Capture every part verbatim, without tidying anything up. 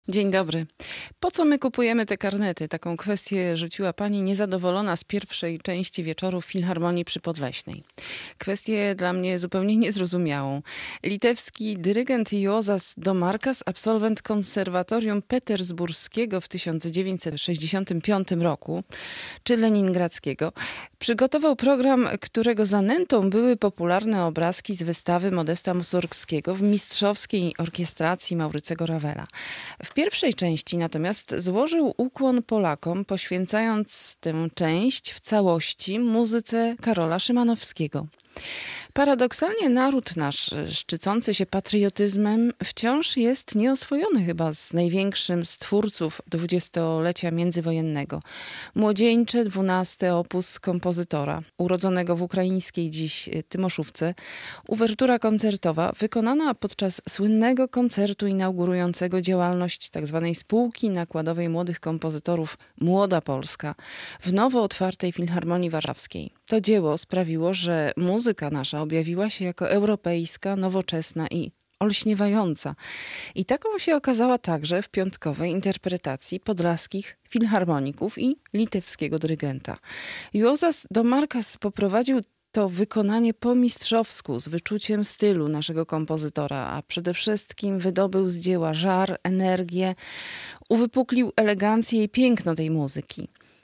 Dzień dobry. Po co my kupujemy te karnety? Taką kwestię rzuciła pani niezadowolona z pierwszej części wieczoru w Filharmonii przy Podleśnej. Kwestię dla mnie zupełnie niezrozumiałą. Litewski dyrygent Juozas Domarkas, absolwent konserwatorium petersburskiego w tysiąc dziewięćset sześćdziesiątym piątym roku, czy leningradzkiego, przygotował program, którego zanętą były popularne obrazki z wystawy Modesta Mussorgskiego w mistrzowskiej orkiestracji Maurycego Ravela. W pierwszej części natomiast złożył ukłon Polakom, poświęcając tę część w całości muzyce Karola Szymanowskiego. Paradoksalnie naród nasz, szczycący się patriotyzmem, wciąż jest nieoswojony chyba z największym z twórców dwudziestolecia międzywojennego. Młodzieńcze dwunasty opus kompozytora, urodzonego w ukraińskiej dziś Tymoszówce, uwertura koncertowa wykonana podczas słynnego koncertu inaugurującego działalność tzw. Spółki Nakładowej Młodych Kompozytorów Młoda Polska w nowo otwartej Filharmonii Warszawskiej. To dzieło sprawiło, że muzyka nasza objawiła się jako europejska, nowoczesna i olśniewająca. I taką się okazała także w piątkowej interpretacji podlaskich filharmoników i litewskiego dyrygenta. Juozas Domarkas poprowadził to wykonanie po mistrzowsku, z wyczuciem stylu naszego kompozytora, a przede wszystkim wydobył z dzieła żar, energię, uwypuklił elegancję i piękno tej muzyki.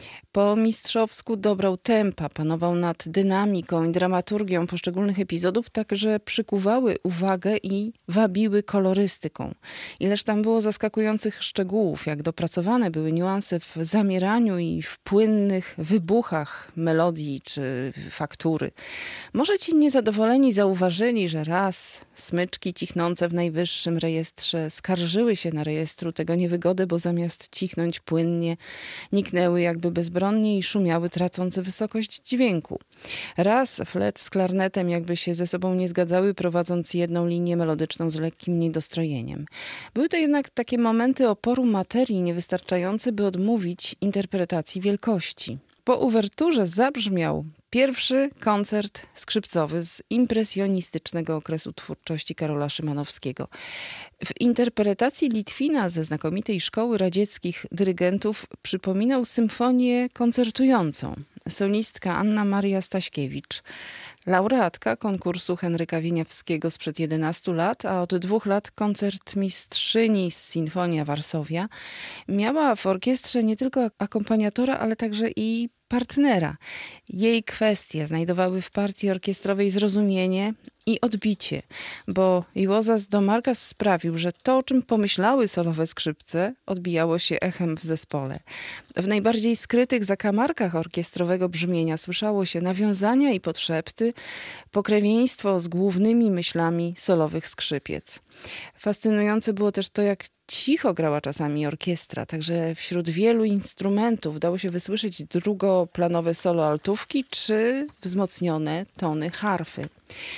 Po mistrzowsku dobrał tempa, panował nad dynamiką i dramaturgią poszczególnych epizodów, tak że przykuwały uwagę i wabiły kolorystyką. Ileż tam było zaskakujących szczegółów, jak dopracowane były niuanse w zamieraniu i w płynnych wybuchach melodii czy faktury. Może ci niezadowoleni zauważyli, że raz smyczki cichnące w najwyższym rejestrze skarżyły się na rejestru tego niewygodę, bo zamiast cichnąć płynnie, niknęły jakby bezbronnie i szumiały, tracąc wysokość dźwięku. Raz flet z klarnetem jakby się ze sobą nie zgadzały, prowadząc jedną linię melodyczną z lekkim niedostrojeniem. Były to jednak takie momenty oporu materii niewystarczające, by odmówić interpretacji wielkości. Po uwerturze zabrzmiał pierwszy koncert skrzypcowy z impresjonistycznego okresu twórczości Karola Szymanowskiego. W interpretacji Litwina ze znakomitej szkoły radzieckich dyrygentów przypominał symfonię koncertującą. Solistka Anna Maria Staśkiewicz, laureatka konkursu Henryka Wieniawskiego sprzed jedenastu lat, a od dwóch lat koncertmistrzyni z Sinfonia Varsovia, miała w orkiestrze nie tylko akompaniatora, ale także i partnera. Jej kwestie znajdowały w partii orkiestrowej zrozumienie i odbicie, bo Juozas Domarkas sprawił, że to, o czym pomyślały solowe skrzypce, odbijało się echem w zespole. W najbardziej skrytych zakamarkach orkiestrowego brzmienia słyszało się nawiązania i podszepty, pokrewieństwo z głównymi myślami solowych skrzypiec. Fascynujące było też to, jak cicho grała czasami orkiestra, także wśród wielu instrumentów dało się wysłyszeć drugoplanowe solo altówki czy wzmocnione tony harfy.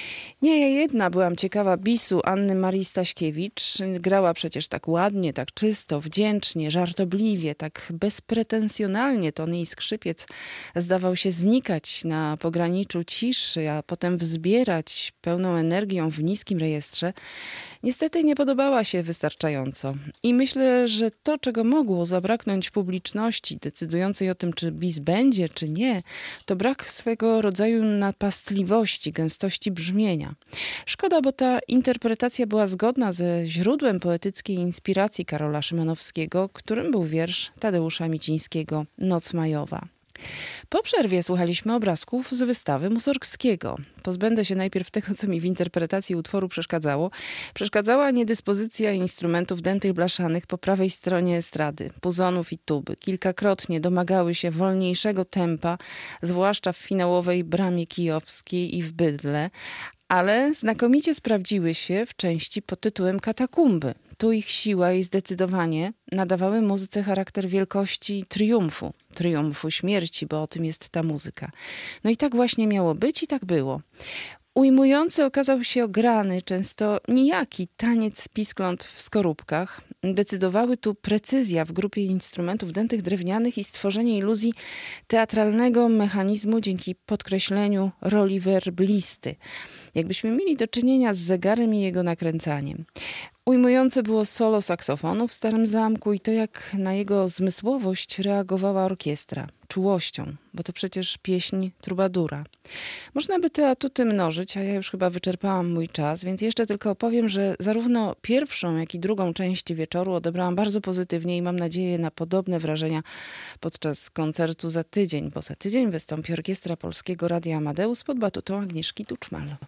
Nie ja jedna byłam ciekawa bisu Anny Marii Staśkiewicz. Grała przecież tak ładnie, tak czysto, wdzięcznie, żartobliwie, tak bezpretensjonalnie. Ton jej skrzypiec zdawał się znikać na pograniczu ciszy, a potem wzbierać pełną energią w niskim rejestrze. Niestety nie podobała się wystarczająco. I myślę, że to, czego mogło zabraknąć publiczności decydującej o tym, czy bis będzie, czy nie, to brak swego rodzaju napastliwości, gęstości brzmienia. Szkoda, bo ta interpretacja była zgodna ze źródłem poetyckiej inspiracji Karola Szymanowskiego, którym był wiersz Tadeusza Micińskiego Noc majowa. Po przerwie słuchaliśmy obrazków z wystawy Mussorgskiego. Pozbędę się najpierw tego, co mi w interpretacji utworu przeszkadzało. Przeszkadzała niedyspozycja instrumentów dętych blaszanych po prawej stronie estrady, puzonów i tuby. Kilkakrotnie domagały się wolniejszego tempa, zwłaszcza w finałowej bramie kijowskiej i w bydle, ale znakomicie sprawdziły się w części pod tytułem Katakumby. Tu ich siła i zdecydowanie nadawały muzyce charakter wielkości triumfu, triumfu śmierci, bo o tym jest ta muzyka. No i tak właśnie miało być i tak było. Ujmujący okazał się ograny, często nijaki taniec piskląt w skorupkach. Decydowały tu precyzja w grupie instrumentów dętych drewnianych i stworzenie iluzji teatralnego mechanizmu dzięki podkreśleniu roli werblisty. Jakbyśmy mieli do czynienia z zegarem i jego nakręcaniem. Ujmujące było solo saksofonu w Starym Zamku i to, jak na jego zmysłowość reagowała orkiestra. Czułością, bo to przecież pieśń trubadura. Można by te atuty mnożyć, a ja już chyba wyczerpałam mój czas, więc jeszcze tylko opowiem, że zarówno pierwszą, jak i drugą część wieczoru odebrałam bardzo pozytywnie i mam nadzieję na podobne wrażenia podczas koncertu za tydzień, bo za tydzień wystąpi Orkiestra Polskiego Radia Amadeus pod batutą Agnieszki Tuczmal.